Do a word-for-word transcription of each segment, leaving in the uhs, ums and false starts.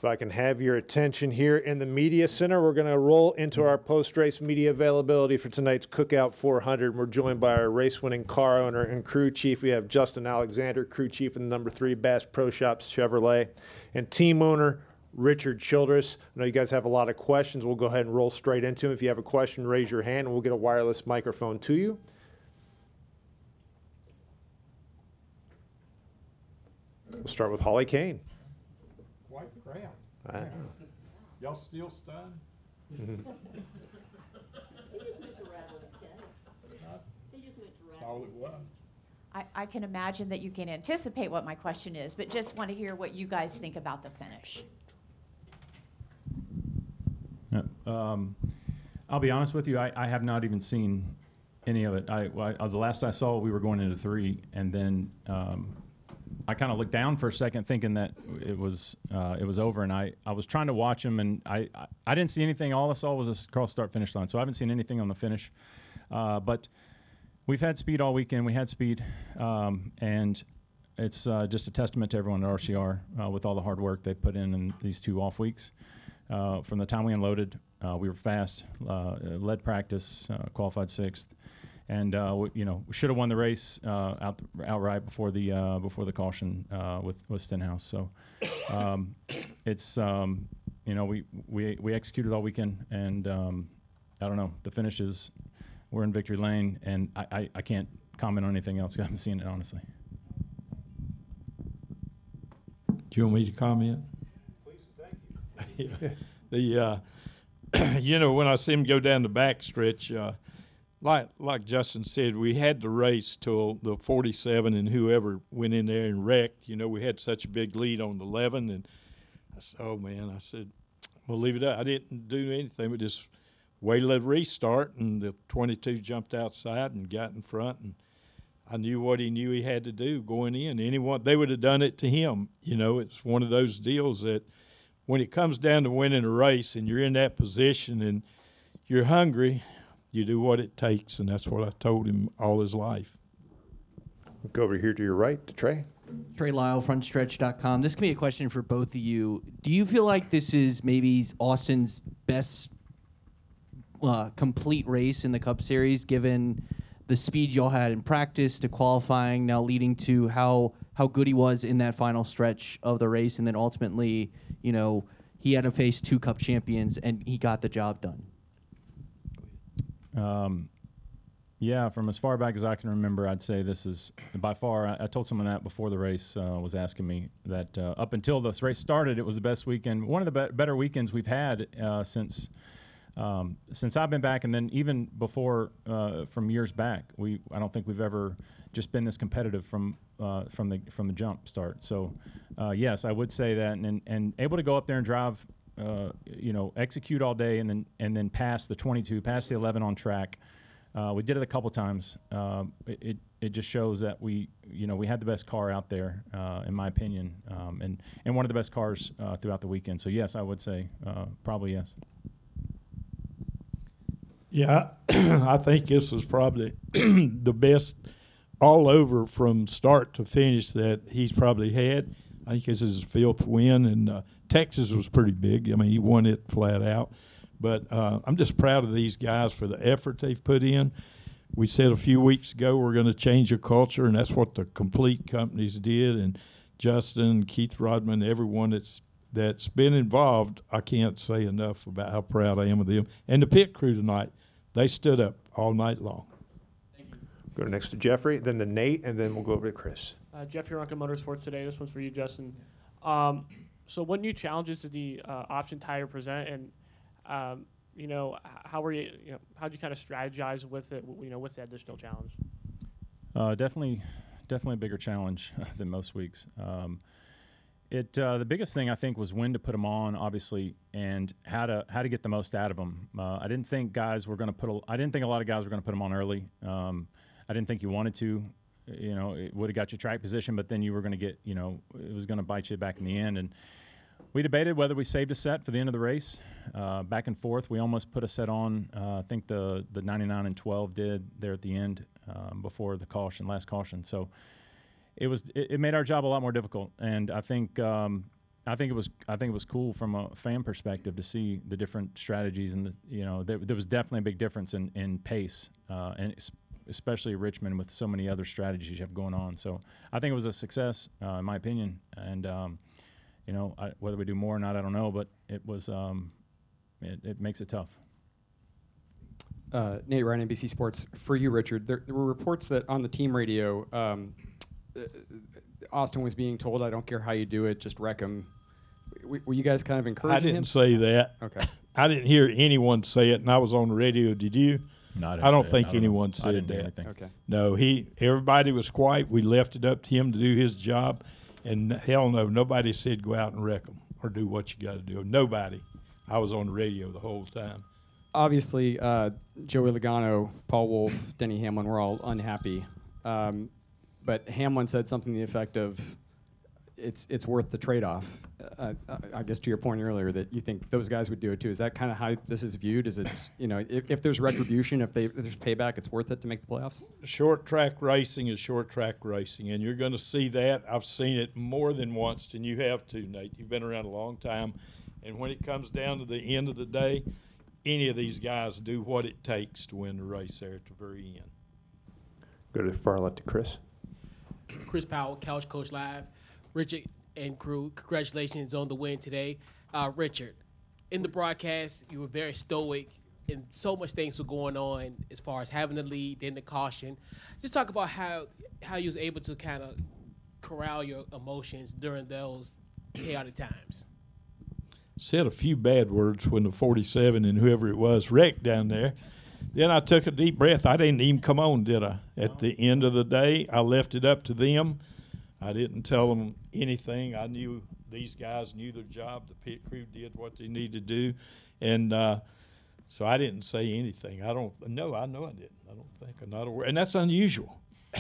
If I can have your attention here in the media center, we're going to roll into our post-race media availability for tonight's Cookout four hundred. We're joined by our race-winning car owner and crew chief. We have Justin Alexander, crew chief in the number three Bass Pro Shops Chevrolet, and team owner Richard Childress. I know you guys have a lot of questions. We'll go ahead and roll straight into them. If you have a question, raise your hand, and we'll get a wireless microphone to you. We'll start with Holly Kane. Quite the crowd. I know. Y'all still stunned? He just meant to rattle his cage. Huh? He just meant to That's rattle all his it was. I, I can imagine that you can anticipate what my question is, but just want to hear what you guys think about the finish. Yeah, um, I'll be honest with you, I, I have not even seen any of it. I, I, the last I saw, we were going into three, and then um, I kind of looked down for a second, thinking that it was uh, it was over, and I, I was trying to watch him, and I, I, I didn't see anything. All I saw was a cross start finish line, so I haven't seen anything on the finish. Uh, but we've had speed all weekend. We had speed, um, and it's uh, just a testament to everyone at R C R uh, with all the hard work they put in in these two off weeks. Uh, from the time we unloaded, uh, we were fast, uh, led practice, uh, qualified sixth, and uh, we, you know we should have won the race uh, out outright before the uh, before the caution uh, with with Stenhouse. So um, it's um, you know we we we executed all weekend, and um, I don't know, the finish is we're in victory lane, and I, I, I can't comment on anything else. I haven't seen it, honestly. Do you want me to comment? the uh, you know, when I see him go down the back stretch, uh, like like Justin said, we had to race till the forty-seven, and whoever went in there and wrecked. You know, we had such a big lead on the eleven, and I said, "Oh man," I said, "We'll leave it up." I didn't do anything, but just waited to restart, and the twenty-two jumped outside and got in front, and I knew what he knew he had to do going in. Anyone, they would have done it to him. You know, it's one of those deals that when it comes down to winning a race and you're in that position and you're hungry, you do what it takes, and that's what I told him all his life. Go over here to your right to Trey. Trey Lyle, front stretch dot com. This can be a question for both of you. Do you feel like this is maybe Austin's best uh, complete race in the Cup Series, given the speed y'all had in practice to qualifying, now leading to how how good he was in that final stretch of the race, and then ultimately, you know, he had to face two Cup champions, and he got the job done? Um, yeah, from as far back as I can remember, I'd say this is by far. I, I told someone that before the race uh, was asking me that uh, up until this race started, it was the best weekend, one of the be- better weekends we've had uh, since um, since I've been back, and then even before uh, from years back. We I don't think we've ever just been this competitive from uh, from the from the jump start. So uh, yes, I would say that, and and, and able to go up there and drive. Uh, you know, execute all day and then and then pass the twenty-two, pass the eleven on track. Uh, we did it a couple times. Um, it, it it just shows that we you know we had the best car out there, uh, in my opinion, um, and and one of the best cars uh, throughout the weekend. So yes, I would say uh, probably yes. Yeah, I think this was probably the best all over from start to finish that he's probably had. I think this is his fifth win, and uh, Texas was pretty big. I mean, he won it flat out. But uh, I'm just proud of these guys for the effort they've put in. We said a few weeks ago we're going to change the culture, and that's what the complete companies did. And Justin, Keith Rodman, everyone that's that's been involved, I can't say enough about how proud I am of them. And the pit crew tonight, they stood up all night long. Go next to Jeffrey, then to Nate, and then we'll go over to Chris. Uh, Jeff Huronka Motorsports today. This one's for you, Justin. Um, so what new challenges did the uh, option tire present, and um, you know, h- how were you, you know, how did you kind of strategize with it, you know, with the additional challenge? Uh, definitely, definitely a bigger challenge than most weeks. Um, it uh, the biggest thing I think was when to put them on, obviously, and how to how to get the most out of them. Uh, I didn't think guys were going to put. A, I didn't think a lot of guys were going to put them on early. Um, I didn't think you wanted to. You know, it would have got you track position, but then you were going to get, you know, it was going to bite you back in the end. And we debated whether we saved a set for the end of the race. Uh, back and forth, we almost put a set on. Uh, I think the the ninety-nine and twelve did there at the end um, before the caution, last caution. So it was it, it made our job a lot more difficult. And I think um, I think it was I think it was cool from a fan perspective to see the different strategies, and the, you know there, there was definitely a big difference in in pace, uh, and es- especially Richmond with so many other strategies you have going on. So I think it was a success, uh, in my opinion. And um, you know I, whether we do more or not, I don't know, but it was um, it, it makes it tough. Uh, Nate Ryan, N B C Sports. For you, Richard, there, there were reports that on the team radio, um, uh, Austin was being told, "I don't care how you do it, just wreck him." W- were you guys kind of I encouraging didn't him? say that. Okay. I didn't hear anyone say it, and I was on the radio. Did you? No, I, didn't I don't say it. think I don't know. anyone I said didn't hear that. anything. Okay. No, he. Everybody was quiet. We left it up to him to do his job, and hell no, nobody said go out and wreck them or do what you got to do. Nobody. I was on the radio the whole time. Obviously, uh, Joey Logano, Paul Wolf, Denny Hamlin were all unhappy. Um, but Hamlin said something to the effect of, it's it's worth the trade-off. Uh, I- I guess to your point earlier that you think those guys would do it too. Is that kind of how this is viewed? Is it's, you know, if, if there's retribution, if, they, if there's payback, it's worth it to make the playoffs? Short track racing is short track racing, and you're going to see that. I've seen it more than once, and you have too, Nate. You've been around a long time, and when it comes down to the end of the day, any of these guys do what it takes to win the race there at the very end. Go to far left to Chris. Chris Powell, Couch Coach Live. Richard and crew, congratulations on the win today. Uh, Richard, in the broadcast, you were very stoic, and so much things were going on as far as having the lead, then the caution. Just talk about how how you was able to kind of corral your emotions during those chaotic times. Said a few bad words when the forty-seven and whoever it was wrecked down there. Then I took a deep breath. I didn't even come on, did I? At the end of the day, I left it up to them. I didn't tell them anything. I knew these guys knew their job. The pit crew did what they needed to do. And uh, so I didn't say anything. I don't, no, I know I didn't. I don't think, I'm not aware. And that's unusual.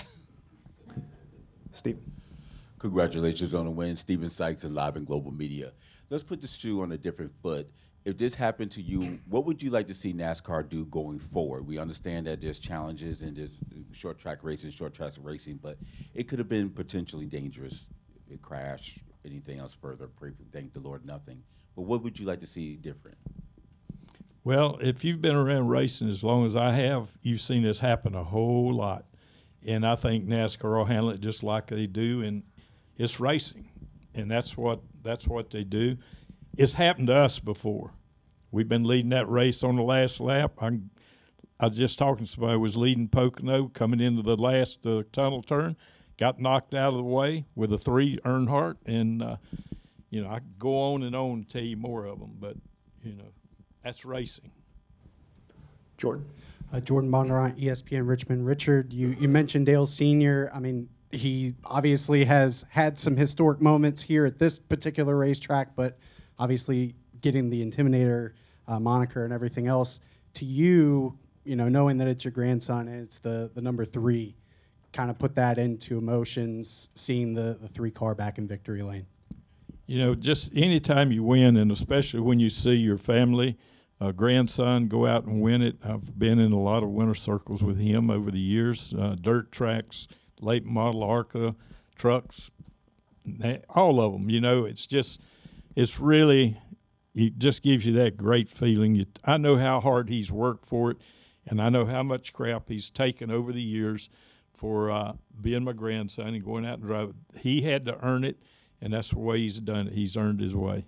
Steve. Congratulations on the win, Stephen Sykes and Live and Global Media. Let's put the shoe on a different foot. If this happened to you, what would you like to see NASCAR do going forward? We understand that there's challenges and there's short track racing, short track racing, but it could have been potentially dangerous. A crash, anything else further. Pray, thank the Lord, nothing. But what would you like to see different? Well, if you've been around racing as long as I have, you've seen this happen a whole lot. And I think NASCAR will handle it just like they do, and it's racing. And that's what that's what they do. It's happened to us before. We've been leading that race on the last lap. I, I was just talking to somebody who was leading Pocono coming into the last uh, tunnel turn, got knocked out of the way with a three Earnhardt, and uh, you know I could go on and on and tell you more of them, but you know that's racing. Jordan. Uh, Jordan Bondurant, E S P N Richmond. Richard, you, you mentioned Dale Senior I mean, he obviously has had some historic moments here at this particular racetrack, but obviously getting the Intimidator uh, moniker and everything else. To you, you know, knowing that it's your grandson and it's the, the number three, kind of put that into emotions, seeing the, the three car back in victory lane. You know, just anytime you win, and especially when you see your family, uh, grandson go out and win it. I've been in a lot of winter circles with him over the years, uh, dirt tracks, late model ARCA, trucks, all of them. You know, it's just, it's really, it just gives you that great feeling. You, I know how hard he's worked for it, and I know how much crap he's taken over the years for uh, being my grandson and going out and driving. He had to earn it, and that's the way he's done it. He's earned his way.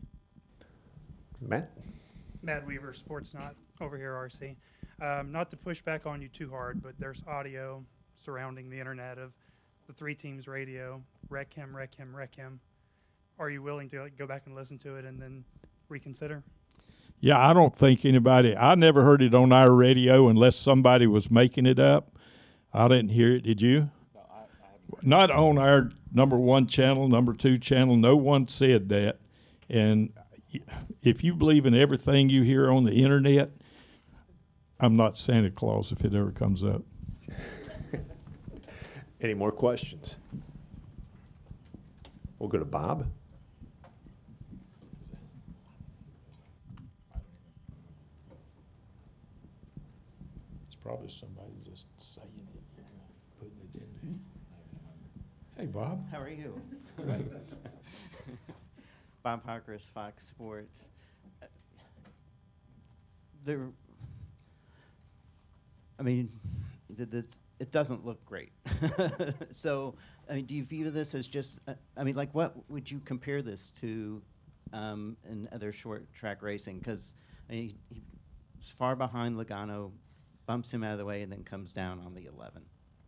Matt. Matt Weaver, Sportsnot, over here, R C. Um, not to push back on you too hard, but there's audio surrounding the internet of the three teams' radio. Wreck him, wreck him, wreck him. Are you willing to like, go back and listen to it and then reconsider? Yeah, I don't think anybody, I never heard it on our radio unless somebody was making it up. I didn't hear it. Did you? No, I, I haven't. Not on our number one channel, number two channel. No one said that. And if you believe in everything you hear on the internet, I'm not Santa Claus if it ever comes up. Any more questions? We'll go to Bob. It's probably somebody just saying it, putting it in there. Hey, Bob. How are you? Bob Parkhurst, Fox Sports. Uh, There, I mean, th- this, it doesn't look great. So, I mean, do you view this as just, uh, I mean, like, what would you compare this to um, in other short track racing? Because I mean, he, he's far behind Logano, bumps him out of the way, and then comes down on the eleven.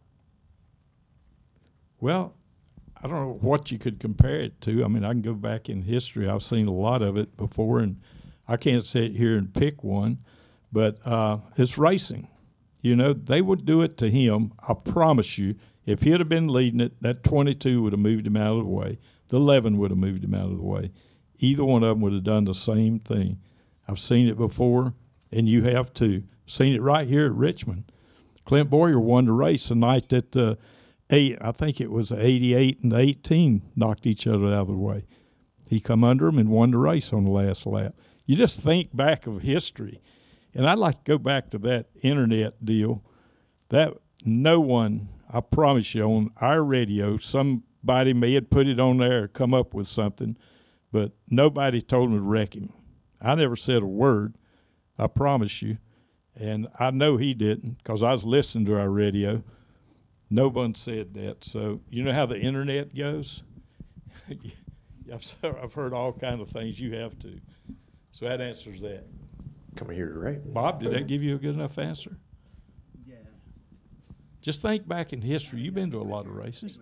Well, I don't know what you could compare it to. I mean, I can go back in history. I've seen a lot of it before, and I can't sit here and pick one, but uh, it's racing. You know, they would do it to him. I promise you, if he'd have been leading it, that twenty-two would have moved him out of the way. The eleven would have moved him out of the way. Either one of them would have done the same thing. I've seen it before, and you have too. Seen it right here at Richmond. Clint Boyer won the race the night that uh, eight, I think it was eighty-eight and eighteen knocked each other out of the way. He come under him and won the race on the last lap. You just think back of history. And I'd like to go back to that internet deal. That no one, I promise you, on our radio, somebody may have put it on there or come up with something, but nobody told him to wreck him. I never said a word, I promise you. And I know he didn't because I was listening to our radio. No one said that. So you know how the internet goes? I've, I've heard all kinds of things. You have to. So that answers that. Coming here, right? Bob, did that give you a good enough answer? Yeah. Just think back in history. You've been to a lot of races.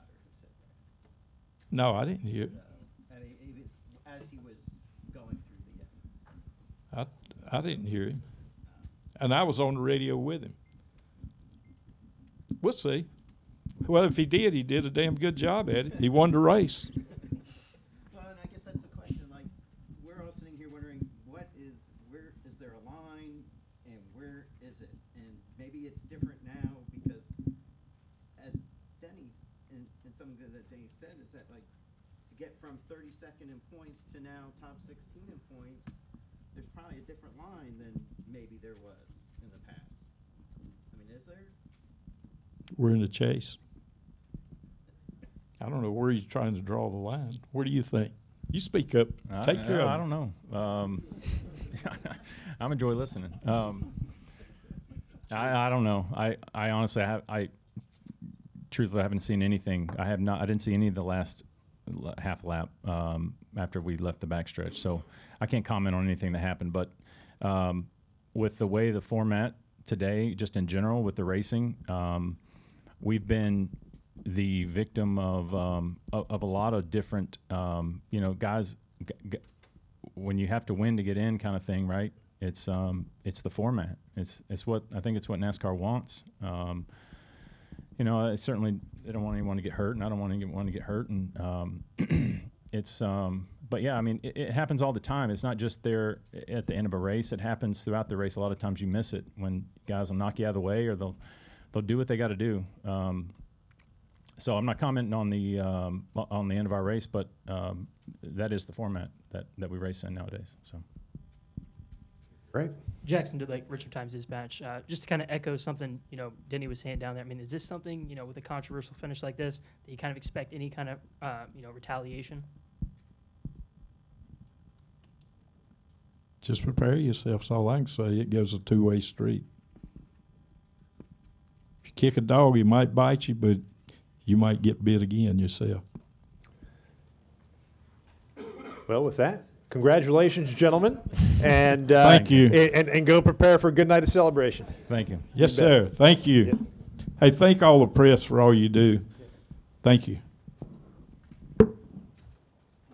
No, I didn't hear it. I mean, it was as he was going through the. I, I didn't hear him. And I was on the radio with him. We'll see. Well, if he did, he did a damn good job at it. He won the race. Well, and I guess that's the question. Like, we're all sitting here wondering, what is, where is there a line, and where is it? And maybe it's different now because, as Denny and, and something that Denny said is that like, to get from thirty-second in points to now top sixteen in points, there's probably a different line than maybe there was in the past. I mean, is there? We're in the chase. I don't know where he's trying to draw the line. Where do you think? You speak up. I- Take care I, of I him. don't know. Um, I'm enjoy listening. Um, I, I don't know. I, I honestly have I truthfully haven't seen anything. I have not. I didn't see any of the last l- half lap um, after we left the backstretch. So I can't comment on anything that happened. But um, with the way the format today, just in general with the racing, um, we've been the victim of um, of, of a lot of different, um, you know, guys. G- g- when you have to win to get in, kind of thing, right? It's um, it's the format. It's it's what I think it's what NASCAR wants. Um, you know, it's certainly they don't want anyone to get hurt, and I don't want anyone to get hurt. And um, it's um, but yeah, I mean, it, it happens all the time. It's not just there at the end of a race. It happens throughout the race. A lot of times you miss it when guys will knock you out of the way, or they'll they'll do what they got to do. Um, so I'm not commenting on the um, on the end of our race, but um, that is the format that, that we race in nowadays. So. Right. Jackson did like Richard Times Dispatch. Uh, just to kind of echo something, you know, Denny was saying down there. I mean, is this something, you know, with a controversial finish like this, that you kind of expect any kind of, uh, you know, retaliation? Just prepare yourself. That's all I can say. It goes a two-way street. If you kick a dog, he might bite you, but you might get bit again yourself. Well, with that, congratulations, gentlemen, and uh, Thank you. And, and go prepare for a good night of celebration. Thank you. Yes, You bet. sir. Thank you. Yeah. Hey, thank all the press for all you do. Thank you.